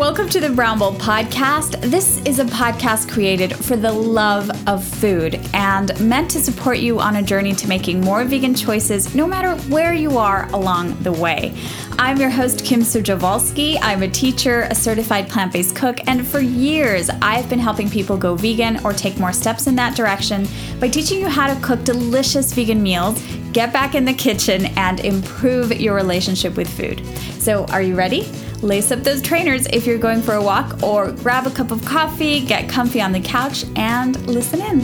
welcome to the Brown Bowl Podcast. This is a podcast created for the love of food and meant to support you on a journey to making more vegan choices no matter where you are along the way. I'm your host, Kim Sujovolsky. I'm a teacher, a certified plant-based cook, and for years, I've been helping people go vegan or take more steps in that direction by teaching you how to cook delicious vegan meals, get back in the kitchen, and improve your relationship with food. So, are you ready? Lace up those trainers if you're going for a walk, or grab a cup of coffee, get comfy on the couch, and listen in.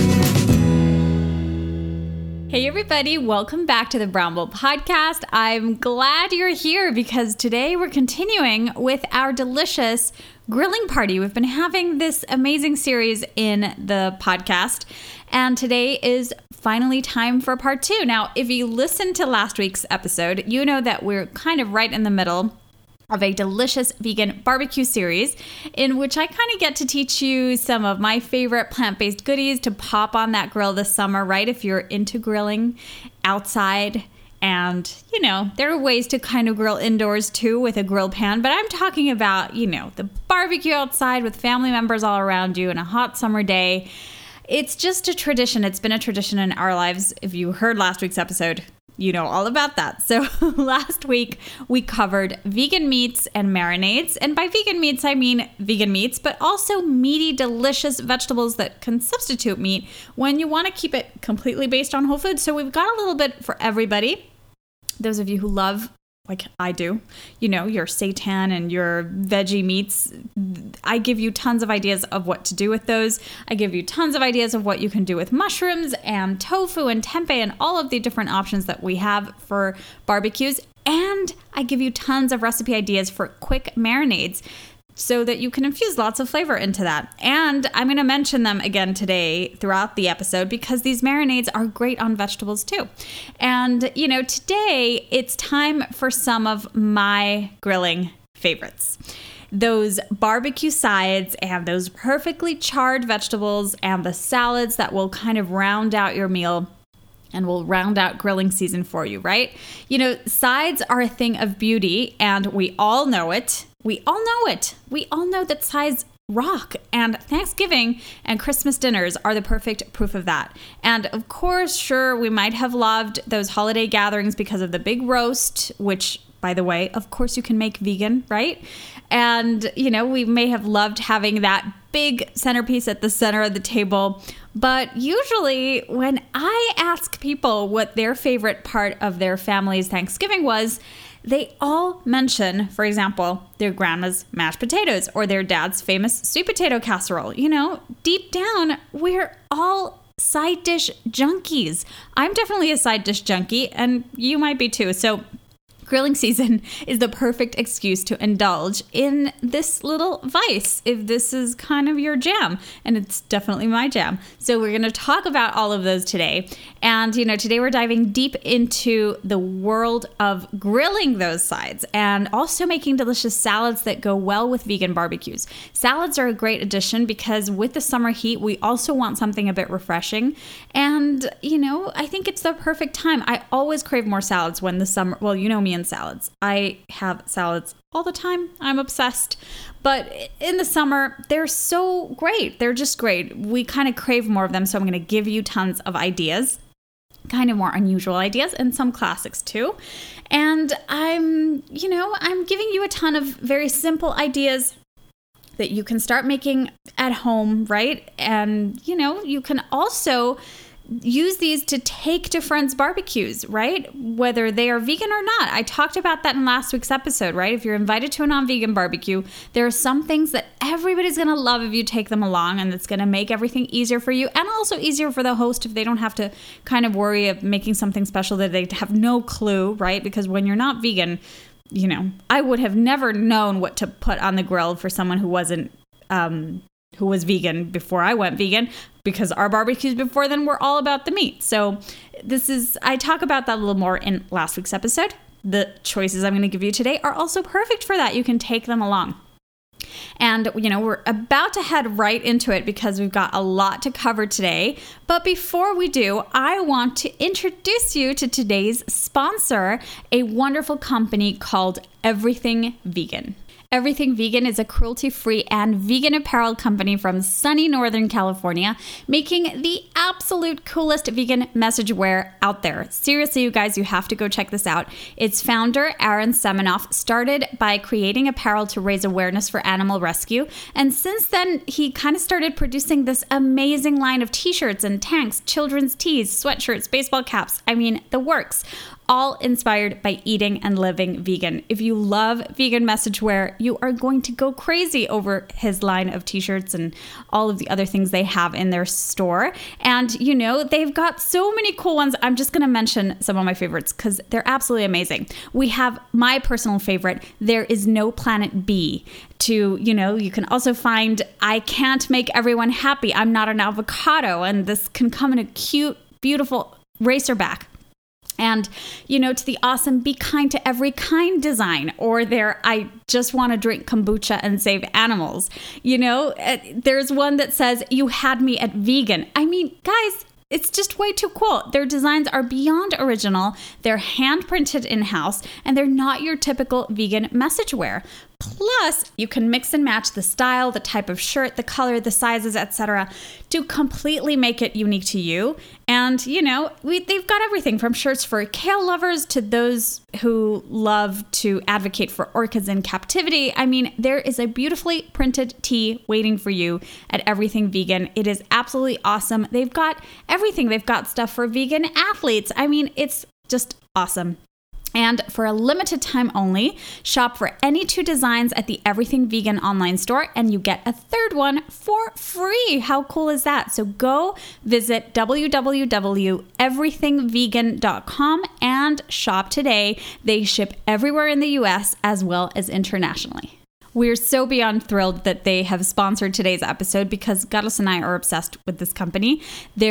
Hey everybody, welcome back to the Brown Bowl Podcast. I'm glad you're here because today we're continuing with our delicious grilling party. We've been having this amazing series in the podcast, and today is finally time for part 2. Now, if you listened to last week's episode, you know that we're kind of right in the middle of a delicious vegan barbecue series in which I kind of get to teach you some of my favorite plant-based goodies to pop on that grill this summer, right? If you're into grilling outside. And, you know, there are ways to kind of grill indoors too with a grill pan, but I'm talking about, you know, the barbecue outside with family members all around you on a hot summer day. It's just a tradition. It's been a tradition in our lives. If you heard last week's episode, you know all about that. So last week we covered vegan meats and marinades. And by vegan meats, I mean vegan meats, but also meaty, delicious vegetables that can substitute meat when you want to keep it completely based on whole foods. So we've got a little bit for everybody. Those of you who love, like I do, you know, your seitan and your veggie meats, I give you tons of ideas of what to do with those. I give you tons of ideas of what you can do with mushrooms and tofu and tempeh and all of the different options that we have for barbecues. And I give you tons of recipe ideas for quick marinades so that you can infuse lots of flavor into that. And I'm going to mention them again today throughout the episode because these marinades are great on vegetables too. And, you know, today it's time for some of my grilling favorites. Those barbecue sides and those perfectly charred vegetables and the salads that will kind of round out your meal and will round out grilling season for you, right? You know, sides are a thing of beauty and we all know it. We all know it. We all know that sides rock, and Thanksgiving and Christmas dinners are the perfect proof of that. And of course, sure, we might have loved those holiday gatherings because of the big roast, which, by the way, of course you can make vegan, right? And, you know, we may have loved having that big centerpiece at the center of the table. But usually when I ask people what their favorite part of their family's Thanksgiving was, they all mention, for example, their grandma's mashed potatoes or their dad's famous sweet potato casserole. You know, deep down, we're all side dish junkies. I'm definitely a side dish junkie, and you might be too. So grilling season is the perfect excuse to indulge in this little vice if this is kind of your jam, and it's definitely my jam. So we're going to talk about all of those today. And, you know, today we're diving deep into the world of grilling those sides and also making delicious salads that go well with vegan barbecues. Salads are a great addition because with the summer heat, we also want something a bit refreshing. And, you know, I think it's the perfect time. I always crave more salads when the summer, well, you know me and salads. I have salads all the time. I'm obsessed. But in the summer, they're so great. They're just great. We kind of crave more of them. So I'm going to give you tons of ideas, kind of more unusual ideas and some classics too. And I'm giving you a ton of very simple ideas that you can start making at home, right? And, you know, you can also use these to take to friends' barbecues, right? Whether they are vegan or not. I talked about that in last week's episode, right? If you're invited to a non-vegan barbecue, there are some things that everybody's going to love if you take them along, and it's going to make everything easier for you and also easier for the host if they don't have to kind of worry of making something special that they have no clue, right? Because when you're not vegan, you know, I would have never known what to put on the grill for someone who wasn't who was vegan before I went vegan, because our barbecues before then were all about the meat. So I talk about that a little more in last week's episode. The choices I'm going to give you today are also perfect for that. You can take them along. And, you know, we're about to head right into it because we've got a lot to cover today. But before we do, I want to introduce you to today's sponsor, a wonderful company called Everything Vegan. Everything Vegan is a cruelty-free and vegan apparel company from sunny Northern California, making the absolute coolest vegan message wear out there. Seriously, you guys, you have to go check this out. Its founder, Aaron Semenoff, started by creating apparel to raise awareness for animal rescue. And since then, he kind of started producing this amazing line of t-shirts and tanks, children's tees, sweatshirts, baseball caps. I mean, the works. All inspired by eating and living vegan. If you love vegan message wear, you are going to go crazy over his line of t-shirts and all of the other things they have in their store. And, you know, they've got so many cool ones. I'm just going to mention some of my favorites because they're absolutely amazing. We have my personal favorite, There Is No Planet B. You can also find I Can't Make Everyone Happy. I'm Not an Avocado. And this can come in a cute, beautiful racerback. And, to the awesome Be Kind to Every Kind design, or their I Just Want to Drink Kombucha and Save Animals. There's one that says, You Had Me at Vegan. I mean, guys, it's just way too cool. Their designs are beyond original. They're hand printed in-house, and they're not your typical vegan message wear. Plus, you can mix and match the style, the type of shirt, the color, the sizes, etc. to completely make it unique to you. And, they've got everything from shirts for kale lovers to those who love to advocate for orchids in captivity. I mean, there is a beautifully printed tee waiting for you at Everything Vegan. It is absolutely awesome. They've got everything. They've got stuff for vegan athletes. I mean, it's just awesome. And for a limited time only, shop for any 2 designs at the Everything Vegan online store, and you get a third one for free. How cool is that? So go visit www.everythingvegan.com and shop today. They ship everywhere in the US as well as internationally. We're so beyond thrilled that they have sponsored today's episode because Carlos and I are obsessed with this company.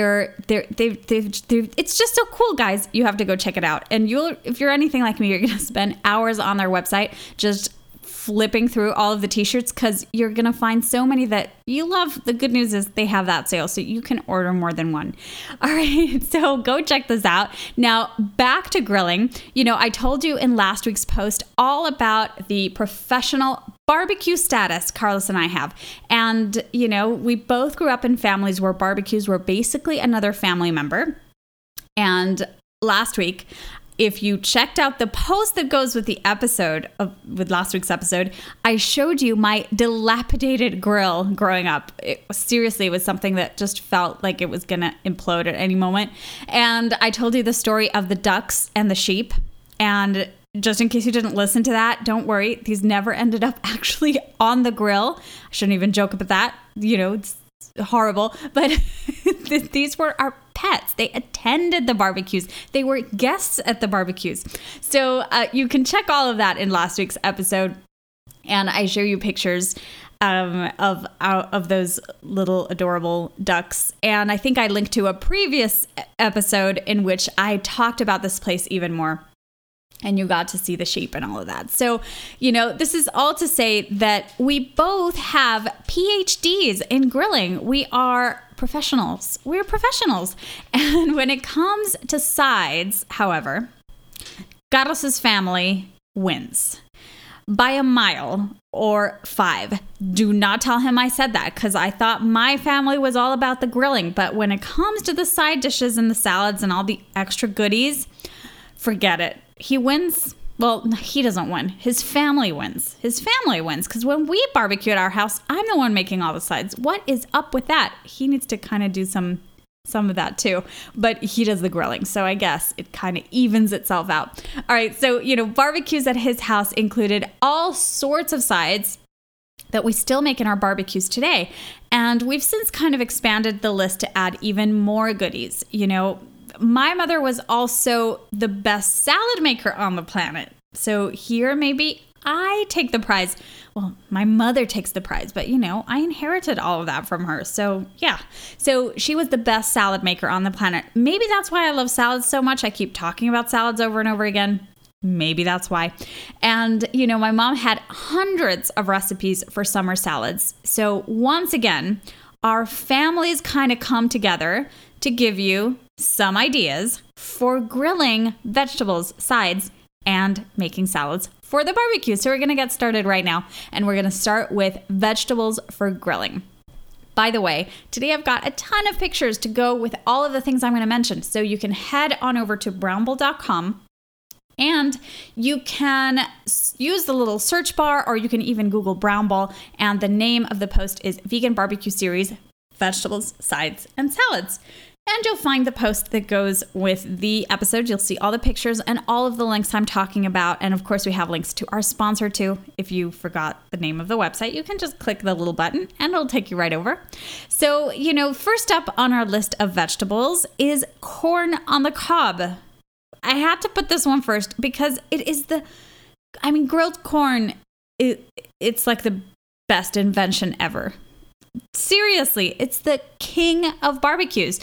It's just so cool, guys. You have to go check it out. And if you're anything like me, you're going to spend hours on their website just flipping through all of the t-shirts because you're going to find so many that you love. The good news is they have that sale, so you can order more than one. All right, so go check this out. Now, back to grilling. I told you in last week's post all about the professional barbecue status Carlos and I have. And, we both grew up in families where barbecues were basically another family member. And last week, if you checked out the post that goes with the episode with last week's episode, I showed you my dilapidated grill growing up. It was something that just felt like it was going to implode at any moment. And I told you the story of the ducks and the sheep. And just in case you didn't listen to that, don't worry. These never ended up actually on the grill. I shouldn't even joke about that. It's horrible. But these were our pets. They attended the barbecues. They were guests at the barbecues. So you can check all of that in last week's episode. And I show you pictures of those little adorable ducks. And I think I linked to a previous episode in which I talked about this place even more. And you got to see the sheep and all of that. So, this is all to say that we both have PhDs in grilling. We are professionals. We're professionals. And when it comes to sides, however, Carlos's family wins by a mile or 5. Do not tell him I said that because I thought my family was all about the grilling. But when it comes to the side dishes and the salads and all the extra goodies, forget it. He wins. Well, he doesn't win. His family wins. His family wins because when we barbecue at our house, I'm the one making all the sides. What is up with that? He needs to kind of do some of that too, but he does the grilling. So I guess it kind of evens itself out. All right. So, barbecues at his house included all sorts of sides that we still make in our barbecues today. And we've since kind of expanded the list to add even more goodies. My mother was also the best salad maker on the planet. So here maybe I take the prize. Well, my mother takes the prize, but I inherited all of that from her. So yeah. So she was the best salad maker on the planet. Maybe that's why I love salads so much. I keep talking about salads over and over again. Maybe that's why. And, my mom had hundreds of recipes for summer salads. So once again, our families kind of come together to give you some ideas for grilling vegetables, sides, and making salads for the barbecue. So we're going to get started right now, and we're going to start with vegetables for grilling. By the way, today I've got a ton of pictures to go with all of the things I'm going to mention. So you can head on over to brownbowl.com and you can use the little search bar, or you can even Google Brown Bowl. And the name of the post is Vegan Barbecue Series, Vegetables, Sides, and Salads. And you'll find the post that goes with the episode. You'll see all the pictures and all of the links I'm talking about. And of course, we have links to our sponsor too. If you forgot the name of the website, you can just click the little button and it'll take you right over. So, first up on our list of vegetables is corn on the cob. I had to put this one first because it is grilled corn, it's like the best invention ever. Seriously, it's the king of barbecues.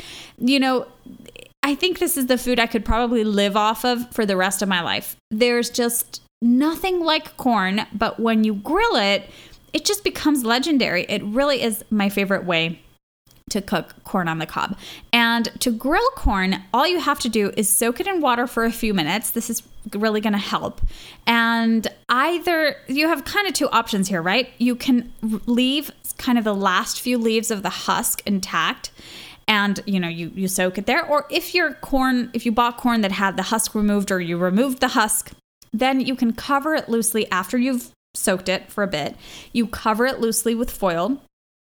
I think this is the food I could probably live off of for the rest of my life. There's just nothing like corn, but when you grill it, it just becomes legendary. It really is my favorite way to cook corn on the cob. And to grill corn, all you have to do is soak it in water for a few minutes. This is really going to help. And either you have kind of two options here, right? You can leave kind of the last few leaves of the husk intact, and you soak it there. Or if you bought corn that had the husk removed, or you removed the husk, then you can cover it loosely after you've soaked it for a bit. You cover it loosely with foil.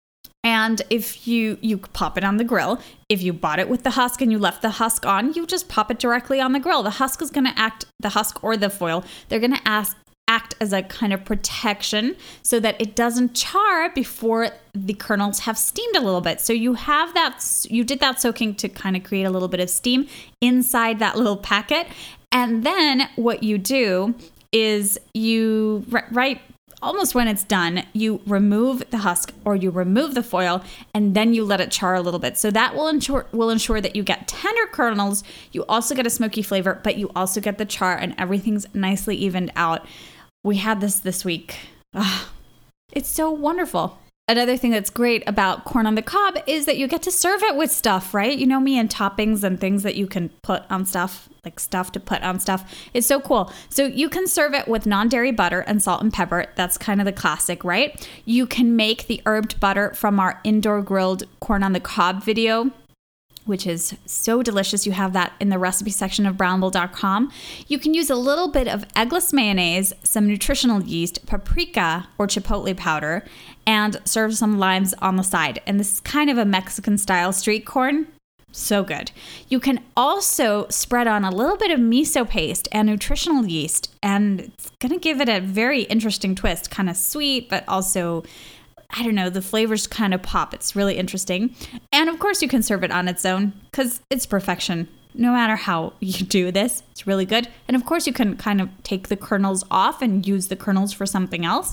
And if you pop it on the grill, if you bought it with the husk and you left the husk on, you just pop it directly on the grill. The husk is going to the husk or the foil, they're going to act as a kind of protection so that it doesn't char before the kernels have steamed a little bit. So you did that soaking to kind of create a little bit of steam inside that little packet. And then what you do is almost when it's done, you remove the husk or you remove the foil, and then you let it char a little bit. So that will ensure that you get tender kernels. You also get a smoky flavor, but you also get the char, and everything's nicely evened out. We had this week. It's so wonderful. Another thing that's great about corn on the cob is that you get to serve it with stuff, right? You know me, and toppings and things that you can put on stuff, like stuff to put on stuff. It's so cool. So you can serve it with non-dairy butter and salt and pepper. That's kind of the classic, right? You can make the herbed butter from our indoor grilled corn on the cob video, which is so delicious. You have that in the recipe section of brownbowl.com. You can use a little bit of eggless mayonnaise, some nutritional yeast, paprika or chipotle powder, and serve some limes on the side. And this is kind of a Mexican style street corn. So good. You can also spread on a little bit of miso paste and nutritional yeast, and it's going to give it a very interesting twist, kind of sweet, but also, I don't know, the flavors kind of pop. It's really interesting. And of course you can serve it on its own because it's perfection. No matter how you do this, it's really good. And of course you can kind of take the kernels off and use the kernels for something else.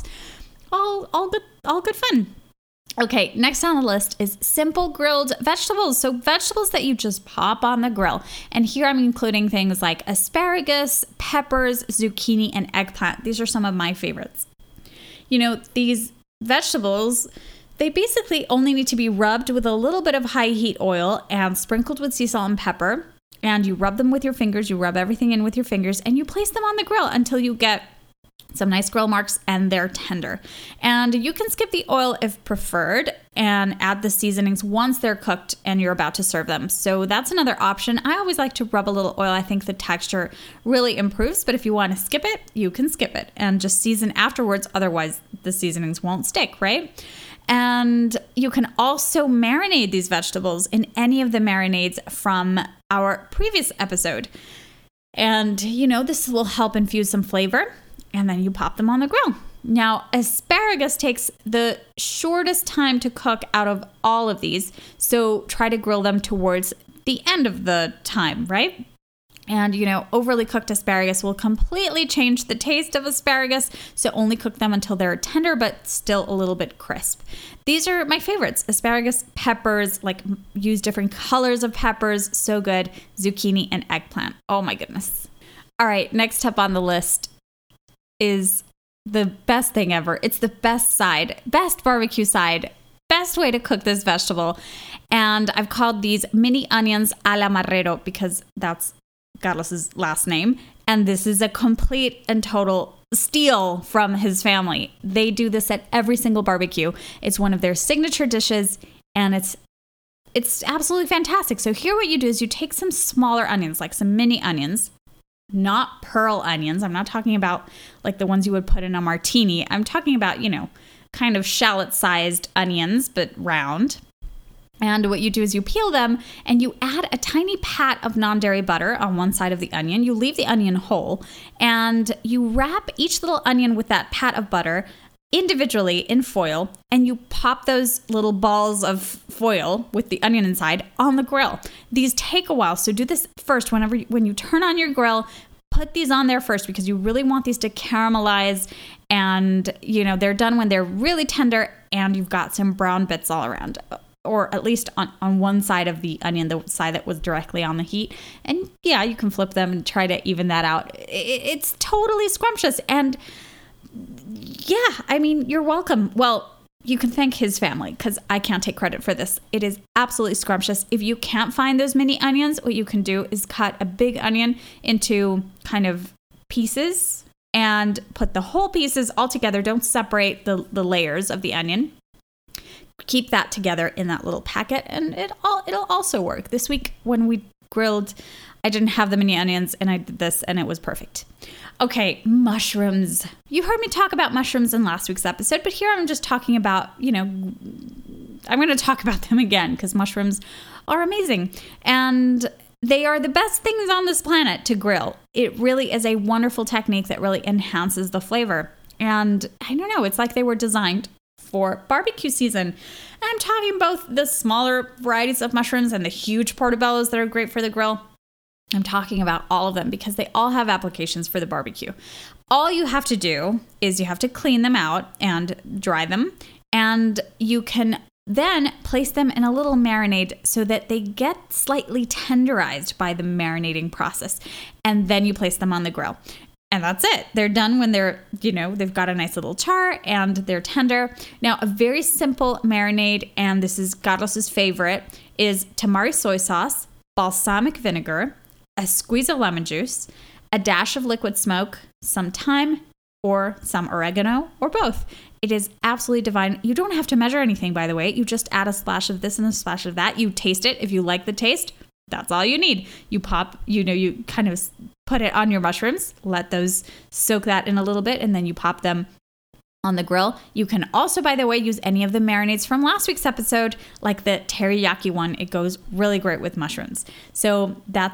All good fun. Okay, next on the list is simple grilled vegetables. So vegetables that you just pop on the grill. And here I'm including things like asparagus, peppers, zucchini, and eggplant. These are some of my favorites. These vegetables, they basically only need to be rubbed with a little bit of high heat oil and sprinkled with sea salt and pepper. And you rub them with your fingers. You rub everything in with your fingers, and you place them on the grill until you get some nice grill marks and they're tender. And you can skip the oil if preferred and add the seasonings once they're cooked and you're about to serve them. So that's another option. I always like to rub a little oil. I think the texture really improves, but if you want to skip it, you can skip it and just season afterwards. Otherwise, the seasonings won't stick, right? And you can also marinate these vegetables in any of the marinades from our previous episode. And, this will help infuse some flavor. And then you pop them on the grill. Now, asparagus takes the shortest time to cook out of all of these. So try to grill them towards the end of the time, right? And, overly cooked asparagus will completely change the taste of asparagus. So only cook them until they're tender, but still a little bit crisp. These are my favorites. Asparagus, peppers, use different colors of peppers. So good. Zucchini and eggplant. Oh my goodness. All right. Next up on the list is the best thing ever. It's the best barbecue side, best way to cook this vegetable. And I've called these mini onions a la Marrero because that's Carlos's last name. And this is a complete and total steal from his family. They do this at every single barbecue. It's one of their signature dishes, and it's absolutely fantastic. So here what you do is you take some smaller onions, like some mini onions, not pearl onions. I'm not talking about like the ones you would put in a martini. I'm talking about, kind of shallot-sized onions, but round. And what you do is you peel them and you add a tiny pat of non-dairy butter on one side of the onion. You leave the onion whole and you wrap each little onion with that pat of butter individually in foil, and you pop those little balls of foil with the onion inside on the grill. These take a while, so do this first. When you turn on your grill, put these on there first because you really want these to caramelize, and they're done when they're really tender and you've got some brown bits all around, or at least on one side of the onion, the side that was directly on the heat. And yeah, you can flip them and try to even that out. It's totally scrumptious. And yeah, I mean, you're welcome. Well, you can thank his family because I can't take credit for this. It is absolutely scrumptious. If you can't find those mini onions, what you can do is cut a big onion into kind of pieces and put the whole pieces all together. Don't separate the layers of the onion. Keep that together in that little packet, and it'll also work. This week when we grilled, I didn't have the mini onions, and I did this, and it was perfect. Okay, mushrooms. You heard me talk about mushrooms in last week's episode, but here I'm just talking about, I'm going to talk about them again because mushrooms are amazing. And they are the best things on this planet to grill. It really is a wonderful technique that really enhances the flavor. And I don't know, it's like they were designed for barbecue season. And I'm talking both the smaller varieties of mushrooms and the huge portobellos that are great for the grill. I'm talking about all of them because they all have applications for the barbecue. All you have to do is you have to clean them out and dry them, and you can then place them in a little marinade so that they get slightly tenderized by the marinating process, and then you place them on the grill. And that's it. They're done when they're, they've got a nice little char and they're tender. Now, a very simple marinade, and this is Carlos's favorite, is tamari soy sauce, balsamic vinegar, a squeeze of lemon juice, a dash of liquid smoke, some thyme, or some oregano, or both. It is absolutely divine. You don't have to measure anything, by the way. You just add a splash of this and a splash of that. You taste it. If you like the taste, that's all you need. You pop, you kind of put it on your mushrooms, let those soak that in a little bit, and then you pop them on the grill. You can also, by the way, use any of the marinades from last week's episode, like the teriyaki one. It goes really great with mushrooms. So they're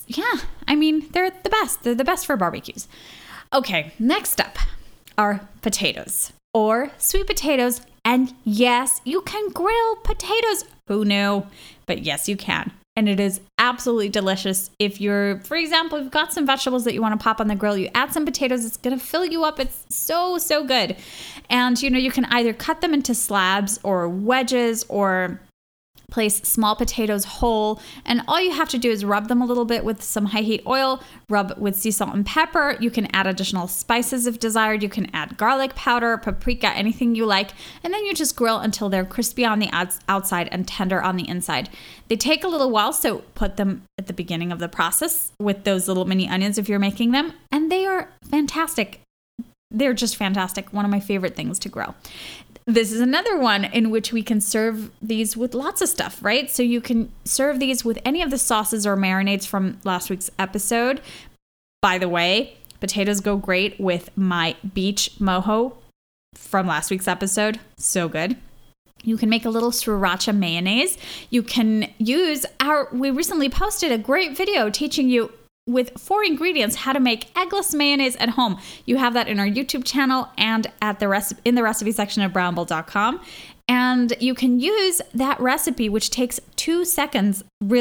the best. They're the best for barbecues. Okay, next up are potatoes or sweet potatoes. And yes, you can grill potatoes. Who knew? But yes, you can. And it is absolutely delicious. If for example, you've got some vegetables that you want to pop on the grill, you add some potatoes, it's going to fill you up. It's so, so good. And, you can either cut them into slabs or wedges or place small potatoes whole. And all you have to do is rub them a little bit with some high heat oil, rub with sea salt and pepper. You can add additional spices if desired. You can add garlic powder, paprika, anything you like. And then you just grill until they're crispy on the outside and tender on the inside. They take a little while, so put them at the beginning of the process with those little mini onions if you're making them. And they are fantastic. They're just fantastic. One of my favorite things to grill. This is another one in which we can serve these with lots of stuff, right? So you can serve these with any of the sauces or marinades from last week's episode. By the way, potatoes go great with my beach mojo from last week's episode. So good. You can make a little sriracha mayonnaise. You can use we recently posted a great video teaching you with 4 ingredients how to make eggless mayonnaise at home. You have that in our YouTube channel and at in the recipe section of brownbowl.com. And you can use that recipe, which takes 2 seconds,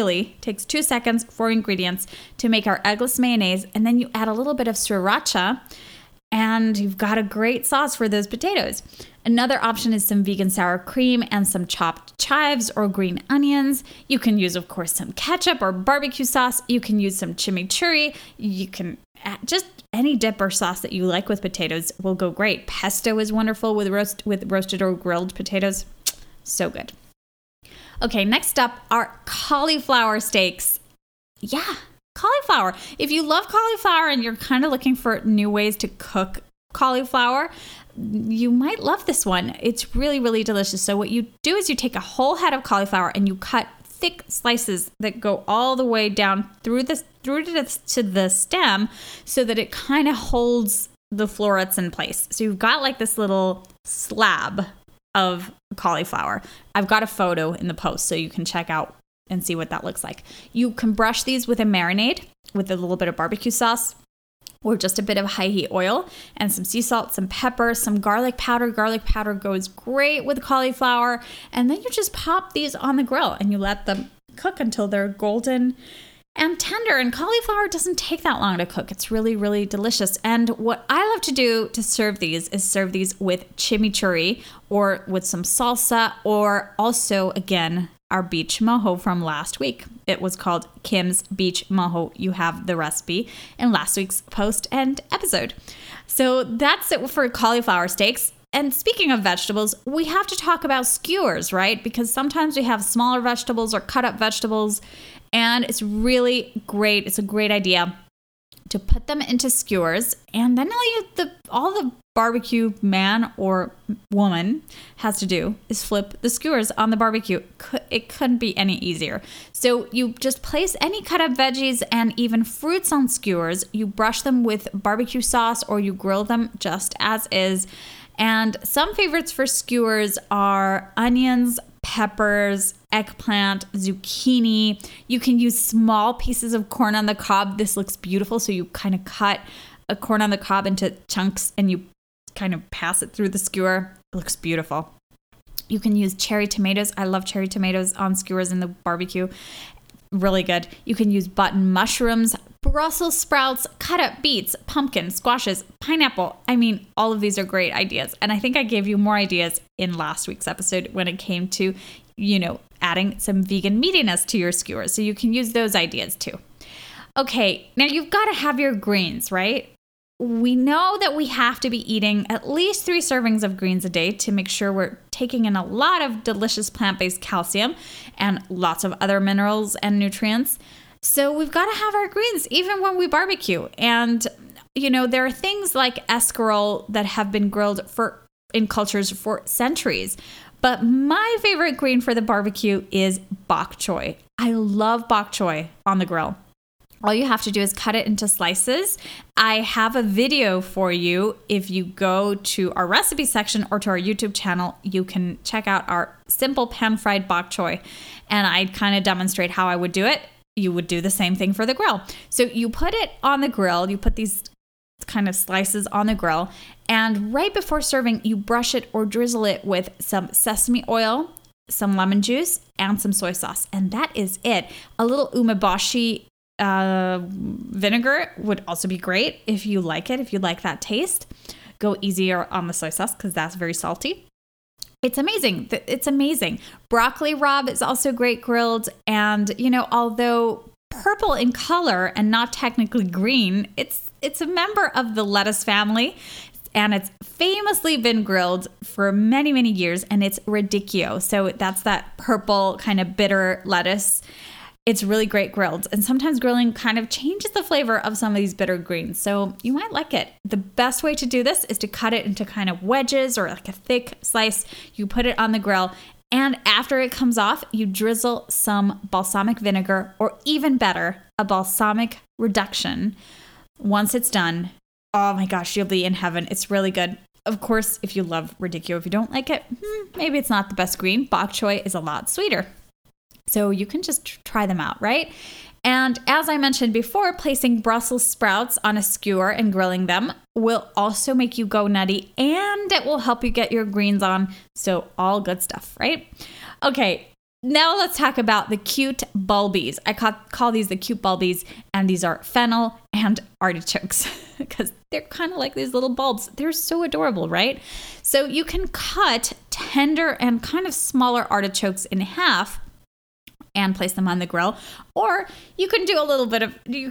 4 ingredients to make our eggless mayonnaise. And then you add a little bit of sriracha and you've got a great sauce for those potatoes. Another option is some vegan sour cream and some chopped chives or green onions. You can use, of course, some ketchup or barbecue sauce. You can use some chimichurri. You can just any dip or sauce that you like with potatoes will go great. Pesto is wonderful with roasted or grilled potatoes. So good. Okay, next up are cauliflower steaks. Yeah, cauliflower. If you love cauliflower and you're kind of looking for new ways to cook cauliflower, you might love this one. It's really, really delicious. So what you do is you take a whole head of cauliflower and you cut thick slices that go all the way down through to the stem so that it kind of holds the florets in place. So you've got like this little slab of cauliflower. I've got a photo in the post so you can check out and see what that looks like. You can brush these with a marinade with a little bit of barbecue sauce or just a bit of high heat oil and some sea salt, some pepper, some garlic powder. Garlic powder goes great with cauliflower. And then you just pop these on the grill and you let them cook until they're golden and tender. And cauliflower doesn't take that long to cook. It's really, really delicious. And what I love to do to serve these is serve these with chimichurri or with some salsa, or also, again, our beach mojo from last week. It was called Kim's Beach Mojo. You have the recipe in last week's post and episode. So that's it for cauliflower steaks. And speaking of vegetables, we have to talk about skewers, right? Because sometimes we have smaller vegetables or cut up vegetables, and it's really great. It's a great idea to put them into skewers. And then all the barbecue man or woman has to do is flip the skewers on the barbecue. It couldn't be any easier. So you just place any cut up veggies and even fruits on skewers. You brush them with barbecue sauce or you grill them just as is. And some favorites for skewers are onions, peppers, eggplant, zucchini. You can use small pieces of corn on the cob. This looks beautiful. So you kind of cut a corn on the cob into chunks and you kind of pass it through the skewer. It looks beautiful. You can use cherry tomatoes. I love cherry tomatoes on skewers in the barbecue. Really good. You can use button mushrooms, Brussels sprouts, cut up beets, pumpkin, squashes, pineapple. I mean, all of these are great ideas. And I think I gave you more ideas in last week's episode when it came to, adding some vegan meatiness to your skewers. So you can use those ideas too. Okay, now you've got to have your greens, right? We know that we have to be eating at least 3 servings of greens a day to make sure we're taking in a lot of delicious plant-based calcium and lots of other minerals and nutrients. So we've got to have our greens even when we barbecue. And, there are things like escarole that have been grilled in cultures for centuries. But my favorite green for the barbecue is bok choy. I love bok choy on the grill. All you have to do is cut it into slices. I have a video for you. If you go to our recipe section or to our YouTube channel, you can check out our simple pan-fried bok choy. And I kind of demonstrate how I would do it. You would do the same thing for the grill. So you put it on the grill. You put these kind of slices on the grill. And right before serving, you brush it or drizzle it with some sesame oil, some lemon juice, and some soy sauce. And that is it. A little umeboshi vinegar would also be great if you like it, if you like that taste. Go easier on the soy sauce because that's very salty. It's amazing. It's amazing. Broccoli rabe is also great grilled. And, although purple in color and not technically green, it's a member of the lettuce family. And it's famously been grilled for many, many years. And it's radicchio. So that's that purple kind of bitter lettuce. It's really great grilled. And sometimes grilling kind of changes the flavor of some of these bitter greens. So you might like it. The best way to do this is to cut it into kind of wedges or like a thick slice. You put it on the grill. And after it comes off, you drizzle some balsamic vinegar, or even better, a balsamic reduction. Once it's done, oh my gosh, you'll be in heaven. It's really good. Of course, if you love radicchio, if you don't like it, maybe it's not the best green. Bok choy is a lot sweeter. So you can just try them out, right? And as I mentioned before, placing Brussels sprouts on a skewer and grilling them will also make you go nutty, and it will help you get your greens on. So all good stuff, right? Okay, now let's talk about the cute bulbies. I call these the cute bulbies, and these are fennel and artichokes because they're kind of like these little bulbs. They're so adorable, right? So you can cut tender and kind of smaller artichokes in half and place them on the grill. Or you can do you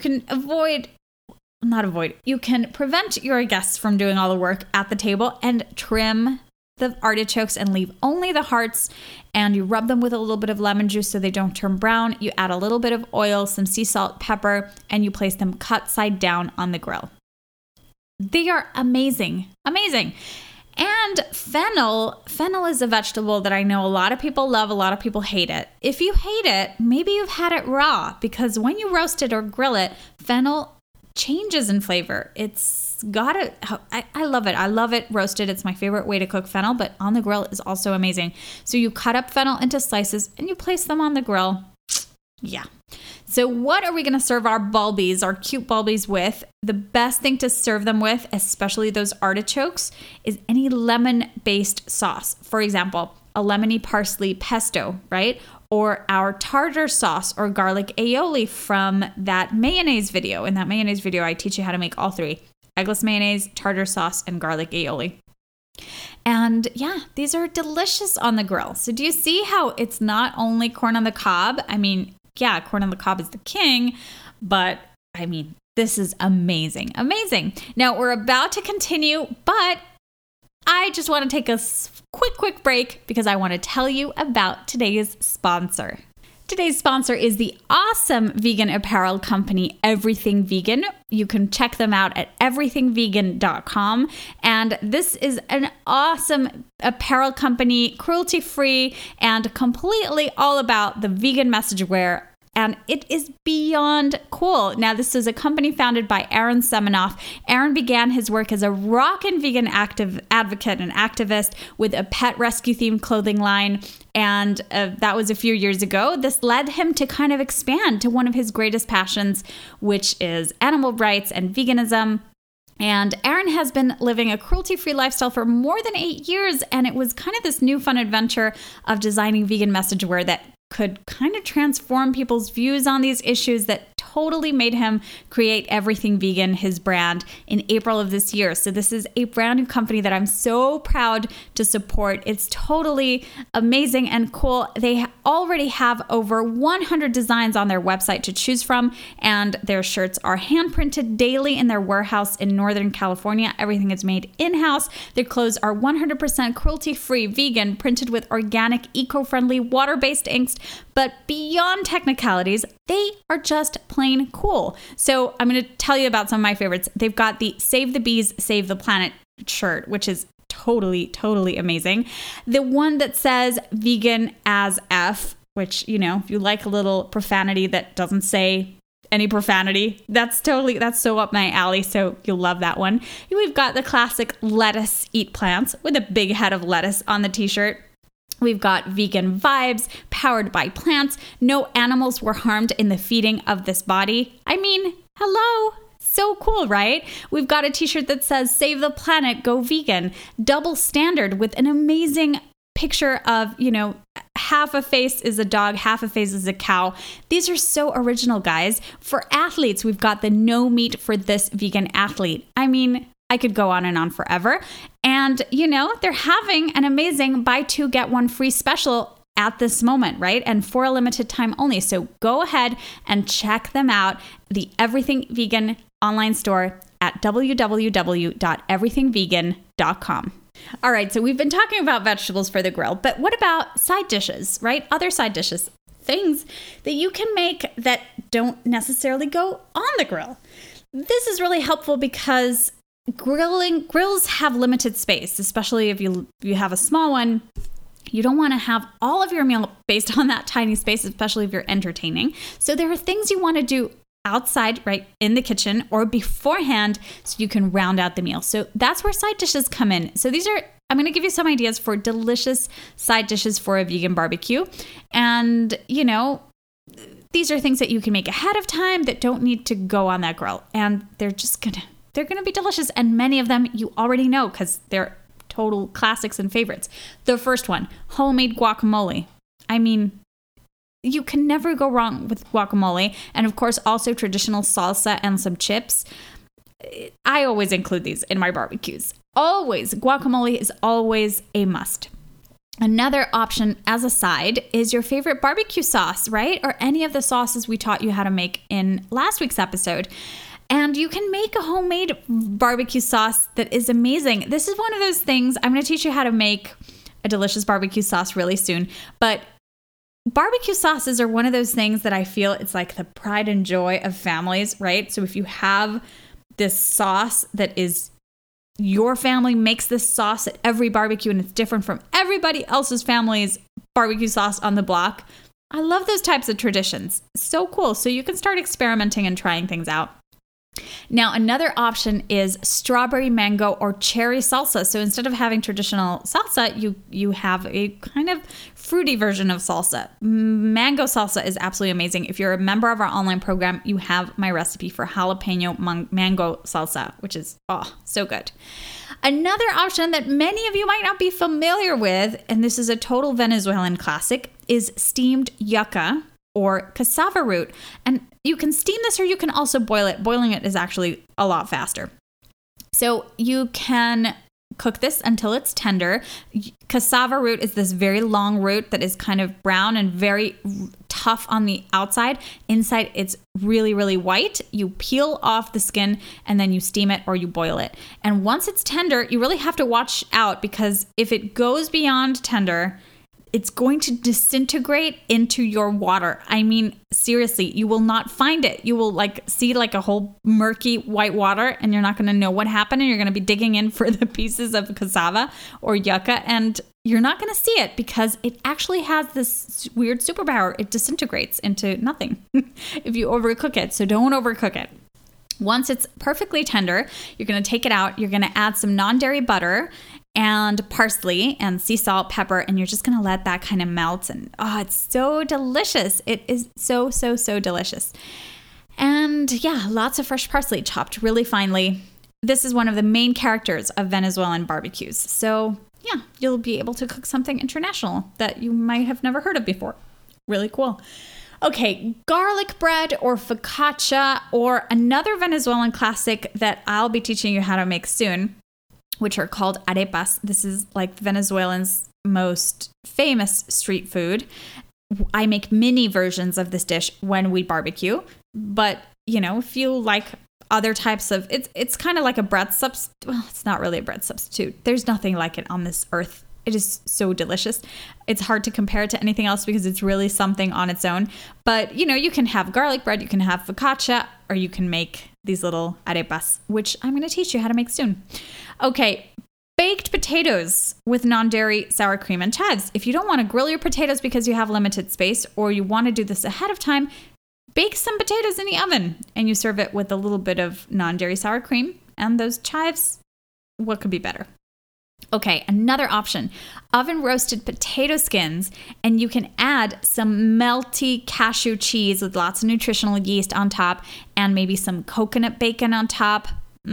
can prevent your guests from doing all the work at the table and trim the artichokes and leave only the hearts, and you rub them with a little bit of lemon juice so they don't turn brown. You add a little bit of oil, some sea salt, pepper, and you place them cut side down on the grill. They are amazing. Amazing. And fennel is a vegetable that I know a lot of people love, a lot of people hate it. If you hate it, maybe you've had it raw, because when you roast it or grill it, fennel changes in flavor. It's got it. I love it. I love it roasted. It's my favorite way to cook fennel, but on the grill is also amazing. So you cut up fennel into slices and you place them on the grill. Yeah. So what are we going to serve our bulbies, our cute bulbies with? The best thing to serve them with, especially those artichokes, is any lemon-based sauce. For example, a lemony parsley pesto, right? Or our tartar sauce or garlic aioli from that mayonnaise video. In that mayonnaise video, I teach you how to make all three: eggless mayonnaise, tartar sauce, and garlic aioli. And yeah, these are delicious on the grill. So do you see how it's not only corn on the cob? I mean, yeah, corn on the cob is the king, but I mean, this is amazing, amazing. Now we're about to continue, but I just want to take a quick break because I want to tell you about today's sponsor. Today's sponsor is the awesome vegan apparel company, Everything Vegan. You can check them out at everythingvegan.com. And this is an awesome apparel company, cruelty-free, and completely all about the vegan message wear. And it is beyond cool. Now, this is a company founded by Aaron Semenoff. Aaron began his work as a rockin' vegan advocate and activist with a pet rescue-themed clothing line. And that was a few years ago. This led him to kind of expand to one of his greatest passions, which is animal rights and veganism. And Aaron has been living a cruelty-free lifestyle for more than 8 years. And it was kind of this new fun adventure of designing vegan message wear that could kind of transform people's views on these issues that totally made him create Everything Vegan, his brand, in April of this year. So this is a brand new company that I'm so proud to support. It's totally amazing and cool. They already have over 100 designs on their website to choose from, and their shirts are hand printed daily in their warehouse in Northern California. Everything is made in-house. Their clothes are 100% cruelty-free, vegan, printed with organic, eco-friendly, water-based inks. But beyond technicalities, they are just plain cool. So I'm going to tell you about some of my favorites. They've got the Save the Bees, Save the Planet shirt, which is totally amazing. The one that says vegan as F, which, you know, if you like a little profanity that doesn't say any profanity, that's so up my alley. So you'll love that one. We've got the classic lettuce eat plants with a big head of lettuce on the t-shirt. We've got vegan vibes, powered by plants. No animals were harmed in the feeding of this body. I mean, hello. So cool, right? We've got a t-shirt that says, Save the Planet, Go Vegan. Double standard with an amazing picture of, you know, half a face is a dog, half a face is a cow. These are so original, guys. For athletes, we've got the No Meat for This Vegan Athlete. I mean, I could go on and on forever. And, you know, they're having an amazing buy two, get one free special at this moment, right? And for a limited time only. So go ahead and check them out. The Everything Vegan online store at www.everythingvegan.com. All right, so we've been talking about vegetables for the grill, but what about side dishes, right? Other side dishes, things that you can make that don't necessarily go on the grill. This is really helpful because grills have limited space, especially if you have a small one. You don't want to have all of your meal based on that tiny space, especially if you're entertaining. So there are things you want to do outside, right, in the kitchen or beforehand so you can round out the meal. So that's where side dishes come in. So I'm going to give you some ideas for delicious side dishes for a vegan barbecue. And, you know, these are things that you can make ahead of time that don't need to go on that grill. And they're going to be delicious. And many of them you already know because they're total classics and favorites. The first one, homemade guacamole. I mean, you can never go wrong with guacamole. And of course, also traditional salsa and some chips. I always include these in my barbecues. Always. Guacamole is always a must. Another option as a side is your favorite barbecue sauce, right? Or any of the sauces we taught you how to make in last week's episode. And you can make a homemade barbecue sauce that is amazing. This is one of those things, I'm going to teach you how to make a delicious barbecue sauce really soon. But barbecue sauces are one of those things that I feel it's like the pride and joy of families, right? So if you have this sauce that is your family makes this sauce at every barbecue and it's different from everybody else's family's barbecue sauce on the block. I love those types of traditions. So cool. So you can start experimenting and trying things out. Now, another option is strawberry, mango, or cherry salsa. So instead of having traditional salsa, you have a kind of fruity version of salsa. Mango salsa is absolutely amazing. If you're a member of our online program, you have my recipe for jalapeno mango salsa, which is, so good. Another option that many of you might not be familiar with, and this is a total Venezuelan classic, is steamed yucca or cassava root. And you can steam this or you can also boil it. Boiling it is actually a lot faster. So you can cook this until it's tender. Cassava root is this very long root that is kind of brown and very tough on the outside. Inside, it's really, really white. You peel off the skin and then you steam it or you boil it. And once it's tender, you really have to watch out because if it goes beyond tender, it's going to disintegrate into your water. I mean, seriously, you will not find it. You will see a whole murky white water and you're not going to know what happened. And you're going to be digging in for the pieces of cassava or yucca and you're not going to see it because it actually has this weird superpower. It disintegrates into nothing if you overcook it. So don't overcook it. Once it's perfectly tender, you're going to take it out. You're going to add some non-dairy butter and parsley and sea salt, pepper, and you're just going to let that kind of melt. And it's so delicious. It is so, so, so delicious. And yeah, lots of fresh parsley chopped really finely. This is one of the main characters of Venezuelan barbecues. So yeah, you'll be able to cook something international that you might have never heard of before. Really cool. Okay, garlic bread or focaccia or another Venezuelan classic that I'll be teaching you how to make soon, which are called arepas. This is like Venezuelans' most famous street food. I make mini versions of this dish when we barbecue, but if you like other types of, it's kind of like a bread substitute. Well, it's not really a bread substitute. There's nothing like it on this earth. It is so delicious. It's hard to compare it to anything else because it's really something on its own. But, you can have garlic bread, you can have focaccia, or you can make these little arepas, which I'm going to teach you how to make soon. Okay, baked potatoes with non-dairy sour cream and chives. If you don't want to grill your potatoes because you have limited space or you want to do this ahead of time, bake some potatoes in the oven and you serve it with a little bit of non-dairy sour cream and those chives. What could be better? Okay, another option, oven roasted potato skins, and you can add some melty cashew cheese with lots of nutritional yeast on top and maybe some coconut bacon on top.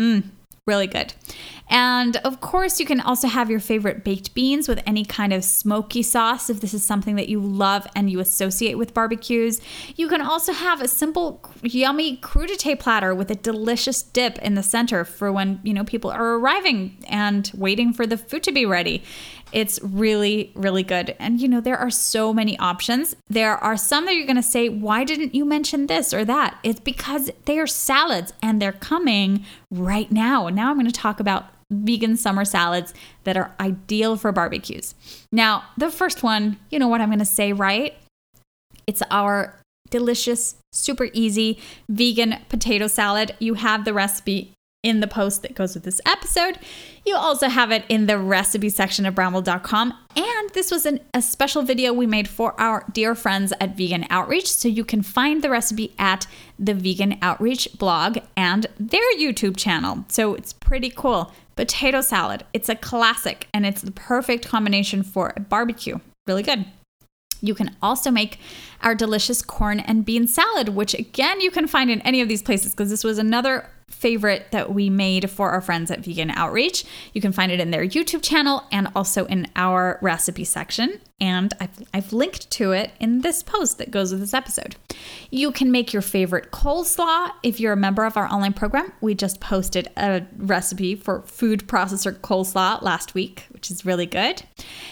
Really good. And of course, you can also have your favorite baked beans with any kind of smoky sauce if this is something that you love and you associate with barbecues. You can also have a simple, yummy crudité platter with a delicious dip in the center for when, people are arriving and waiting for the food to be ready. It's really, really good. And, there are so many options. There are some that you're going to say, why didn't you mention this or that? It's because they are salads and they're coming right now. Now I'm going to talk about vegan summer salads that are ideal for barbecues. Now, the first one, you know what I'm going to say, right? It's our delicious, super easy vegan potato salad. You have the recipe in the post that goes with this episode. You also have it in the recipe section of bramble.com. And this was a special video we made for our dear friends at Vegan Outreach. So you can find the recipe at the Vegan Outreach blog and their YouTube channel. So it's pretty cool. Potato salad. It's a classic and it's the perfect combination for a barbecue. Really good. You can also make our delicious corn and bean salad, which again, you can find in any of these places because this was another favorite that we made for our friends at Vegan Outreach. You can find it in their YouTube channel and also in our recipe section. And I've linked to it in this post that goes with this episode. You can make your favorite coleslaw. If you're a member of our online program, we just posted a recipe for food processor coleslaw last week, which is really good.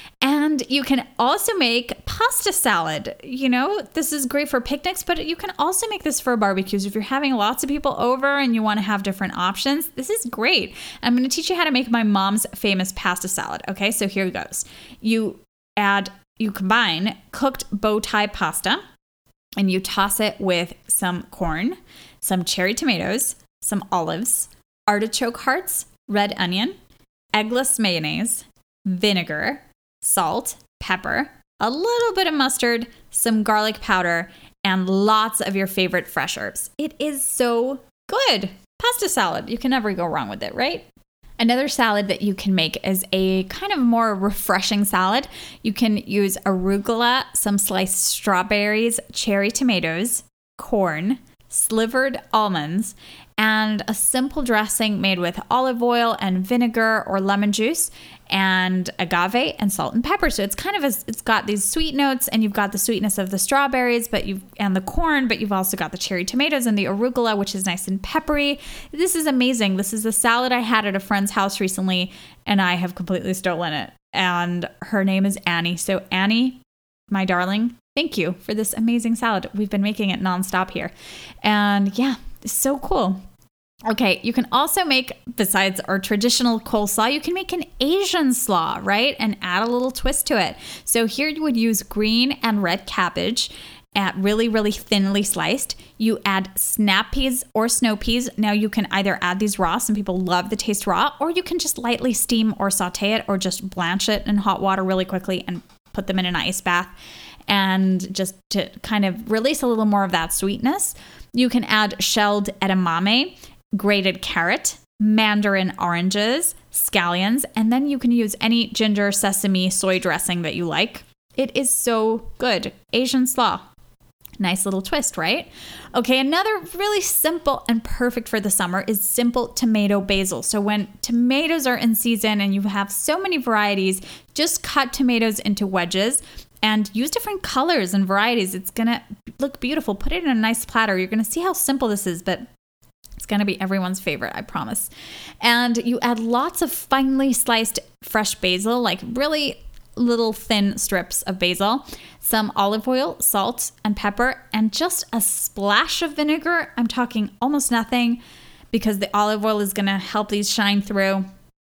And you can also make pasta salad. This is great for picnics, but you can also make this for barbecues. If you're having lots of people over and you want to have different options, this is great. I'm going to teach you how to make my mom's famous pasta salad. Okay, so here it goes. You combine cooked bow tie pasta and you toss it with some corn, some cherry tomatoes, some olives, artichoke hearts, red onion, eggless mayonnaise, vinegar, salt, pepper, a little bit of mustard, some garlic powder, and lots of your favorite fresh herbs. It is so good. Pasta salad. You can never go wrong with it, right? Another salad that you can make is a kind of more refreshing salad. You can use arugula, some sliced strawberries, cherry tomatoes, corn, slivered almonds, and a simple dressing made with olive oil and vinegar or lemon juice and agave and salt and pepper. So it's kind of it's got these sweet notes, and you've got the sweetness of the strawberries, and the corn, but you've also got the cherry tomatoes and the arugula, which is nice and peppery. This is amazing. This is a salad I had at a friend's house recently, and I have completely stolen it. And her name is Annie. So Annie, my darling, thank you for this amazing salad. We've been making it nonstop here. And yeah, it's so cool. Okay, you can also make, besides our traditional coleslaw, you can make an Asian slaw, right? And add a little twist to it. So here you would use green and red cabbage at really, really thinly sliced. You add snap peas or snow peas. Now you can either add these raw. Some people love the taste raw, or you can just lightly steam or saute it, or just blanch it in hot water really quickly and put them in an ice bath. And just to kind of release a little more of that sweetness, you can add shelled edamame, grated carrot, mandarin oranges, scallions, and then you can use any ginger, sesame, soy dressing that you like. It is so good. Asian slaw. Nice little twist, right? Okay, another really simple and perfect for the summer is simple tomato basil. So when tomatoes are in season and you have so many varieties, just cut tomatoes into wedges and use different colors and varieties. It's going to look beautiful. Put it in a nice platter. You're going to see how simple this is, but it's going to be everyone's favorite, I promise. And you add lots of finely sliced fresh basil, like really little thin strips of basil, some olive oil, salt, and pepper, and just a splash of vinegar. I'm talking almost nothing, because the olive oil is going to help these shine through.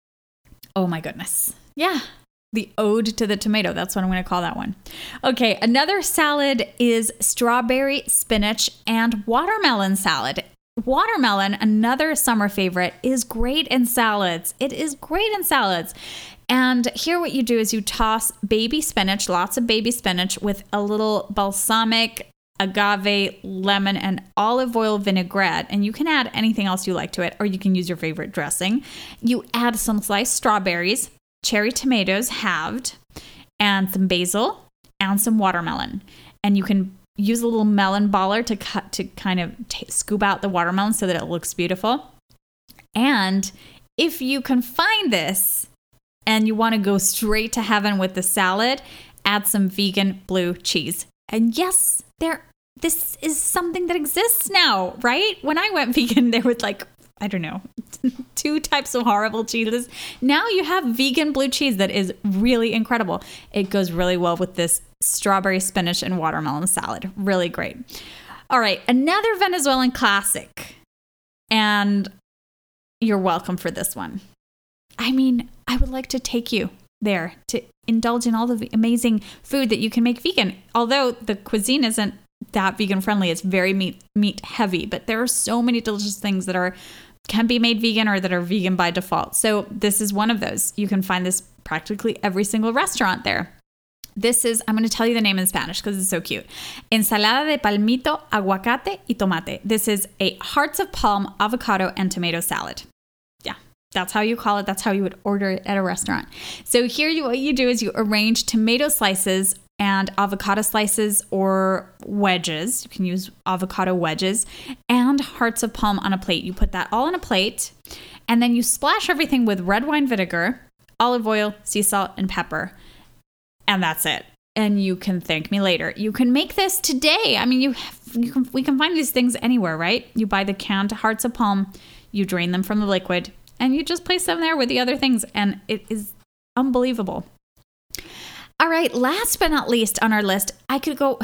Oh my goodness. Yeah. The ode to the tomato. That's what I'm going to call that one. Okay. Another salad is strawberry, spinach, and watermelon salad. Watermelon, another summer favorite, is great in salads. It is great in salads. And here what you do is you toss baby spinach, lots of baby spinach, with a little balsamic, agave, lemon, and olive oil vinaigrette. And you can add anything else you like to it, or you can use your favorite dressing. You add some sliced strawberries, cherry tomatoes halved, and some basil, and some watermelon. And you can use a little melon baller to kind of scoop out the watermelon so that it looks beautiful. And if you can find this and you want to go straight to heaven with the salad, add some vegan blue cheese. And yes, this is something that exists now, right? When I went vegan, there was like, I don't know, 2 types of horrible cheeses. Now you have vegan blue cheese that is really incredible. It goes really well with this strawberry, spinach, and watermelon salad. Really great. All right, another Venezuelan classic. And you're welcome for this one. I mean, I would like to take you there to indulge in all the amazing food that you can make vegan. Although the cuisine isn't that vegan friendly, it's very meat heavy, but there are so many delicious things that can be made vegan or that are vegan by default. So this is one of those. You can find this practically every single restaurant there. This is, I'm going to tell you the name in Spanish because it's so cute. Ensalada de palmito, aguacate y tomate. This is a hearts of palm, avocado, and tomato salad. Yeah, that's how you call it. That's how you would order it at a restaurant. So here, what you do is you arrange tomato slices and avocado slices or wedges. You can use avocado wedges and hearts of palm on a plate. You put that all on a plate, and then you splash everything with red wine vinegar, olive oil, sea salt, and pepper. And that's it. And you can thank me later. You can make this today. I mean, we can find these things anywhere, right? You buy the canned hearts of palm, you drain them from the liquid, and you just place them there with the other things. And it is unbelievable. All right, last but not least on our list, I could go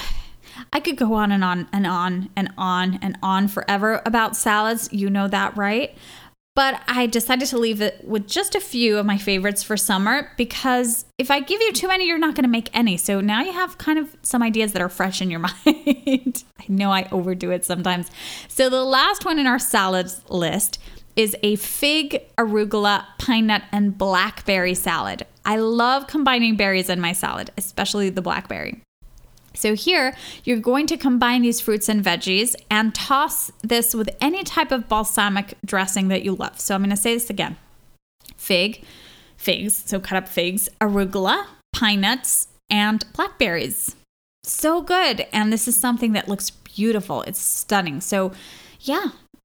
on and on and on and on and on forever about salads. You know that, right? But I decided to leave it with just a few of my favorites for summer, because if I give you too many, you're not going to make any. So now you have kind of some ideas that are fresh in your mind. I know I overdo it sometimes. So the last one in our salads list is a fig, arugula, pine nut, and blackberry salad. I love combining berries in my salad, especially the blackberry. So here, you're going to combine these fruits and veggies and toss this with any type of balsamic dressing that you love. So I'm going to say this again. Figs, so cut up figs, arugula, pine nuts, and blackberries. So good. And this is something that looks beautiful. It's stunning. So yeah,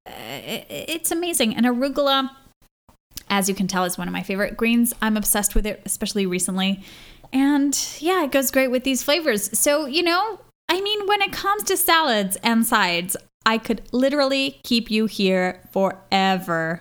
it's amazing. And arugula, as you can tell, is one of my favorite greens. I'm obsessed with it, especially recently. And yeah, it goes great with these flavors. So, when it comes to salads and sides, I could literally keep you here forever.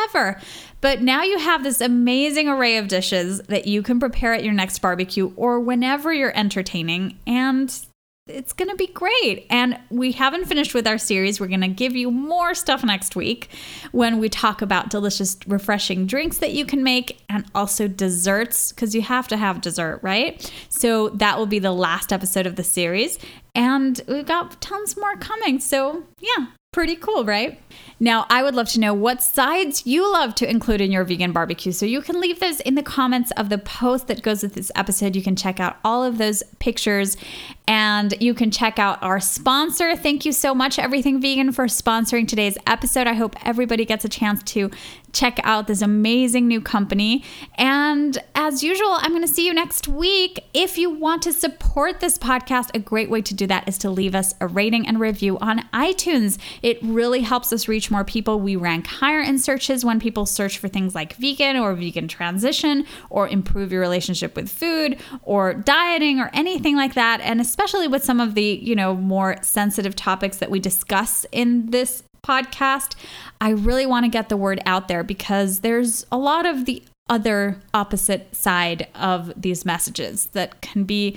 But now you have this amazing array of dishes that you can prepare at your next barbecue or whenever you're entertaining, and it's going to be great. And we haven't finished with our series. We're going to give you more stuff next week when we talk about delicious, refreshing drinks that you can make and also desserts, because you have to have dessert, right? So that will be the last episode of the series. And we've got tons more coming. So yeah, pretty cool, right? Now, I would love to know what sides you love to include in your vegan barbecue. So you can leave those in the comments of the post that goes with this episode. You can check out all of those pictures and you can check out our sponsor. Thank you so much, Everything Vegan, for sponsoring today's episode. I hope everybody gets a chance to check out this amazing new company. And as usual, I'm going to see you next week. If you want to support this podcast, a great way to do that is to leave us a rating and review on iTunes. It really helps us reach more people. We rank higher in searches when people search for things like vegan or vegan transition or improve your relationship with food or dieting or anything like that. And especially with some of the, more sensitive topics that we discuss in this podcast, I really want to get the word out there because there's a lot of the other opposite side of these messages that can be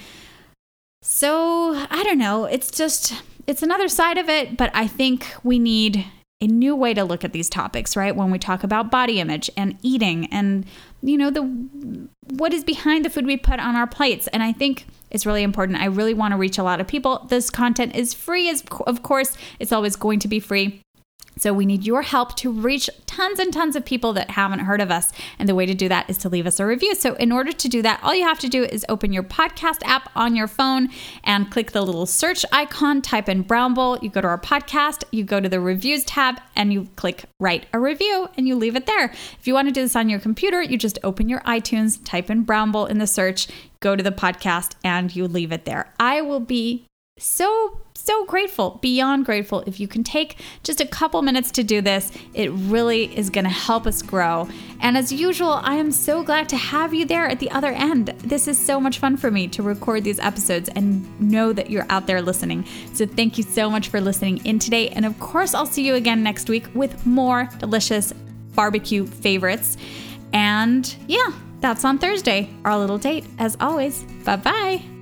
so, I don't know, it's another side of it, but I think we need a new way to look at these topics, right? When we talk about body image and eating and, what is behind the food we put on our plates. And I think it's really important. I really want to reach a lot of people. This content is free, of course, it's always going to be free. So we need your help to reach tons and tons of people that haven't heard of us. And the way to do that is to leave us a review. So in order to do that, all you have to do is open your podcast app on your phone and click the little search icon, type in Brown Bowl, you go to our podcast, you go to the reviews tab, and you click write a review and you leave it there. If you want to do this on your computer, you just open your iTunes, type in Brown Bowl in the search, go to the podcast, and you leave it there. I will be so grateful, beyond grateful, if you can take just a couple minutes to do this. It really is going to help us grow. And as usual, I am so glad to have you there at the other end. This is so much fun for me to record these episodes and know that you're out there listening. So thank you so much for listening in today. And of course, I'll see you again next week with more delicious barbecue favorites. And yeah, that's on Thursday, our little date. As always, bye-bye.